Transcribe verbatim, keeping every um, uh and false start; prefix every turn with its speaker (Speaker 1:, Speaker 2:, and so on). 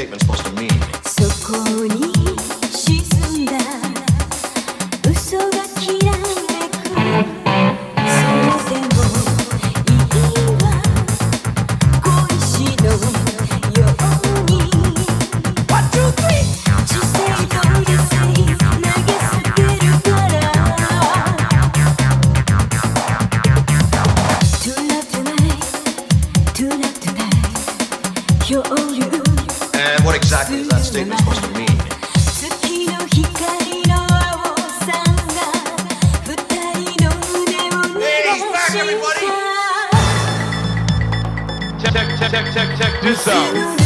Speaker 1: statement supposed to mean?
Speaker 2: そこに沈んだ嘘がきらめくそうでもいいわ小石のように知性と理性投げ捨てるから Tonight tonight Tonight tonight 漂流
Speaker 1: And what exactly is that statement supposed to mean?
Speaker 2: 月の光の青さが二人の腕を濡らした
Speaker 3: Check, check, check, check, check this out.